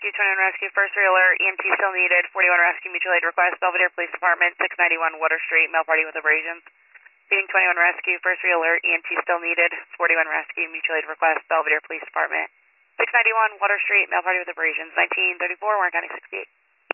Rescue, 21 Rescue, first alert, EMT still needed, 41 Rescue, mutual aid request, Belvedere Police Department, 691 Water Street, male party with abrasions. Being 21 Rescue, first alert, EMT still needed, 41 Rescue, mutual aid request, Belvedere Police Department, 691 Water Street, male party with abrasions, 1934, Warren County 68.